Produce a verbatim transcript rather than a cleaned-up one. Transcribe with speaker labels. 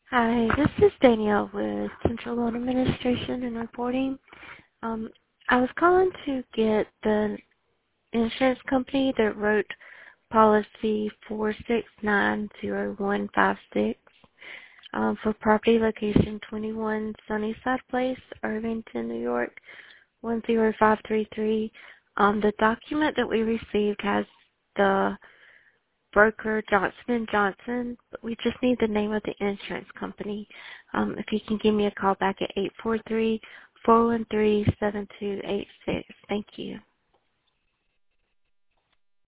Speaker 1: Hi, this is Danielle with Central Loan Administration and Reporting. Um, I was calling to get the insurance company that wrote policy four six nine zero one five six um, for property location twenty-one Sunnyside Place, Irvington, New York, one zero five three three. Um, the document that we received has the broker Johnson and Johnson, but we just need the name of the insurance company. Um, if you can give me a call back at eight four three, four one three, seven two eight six. Thank you.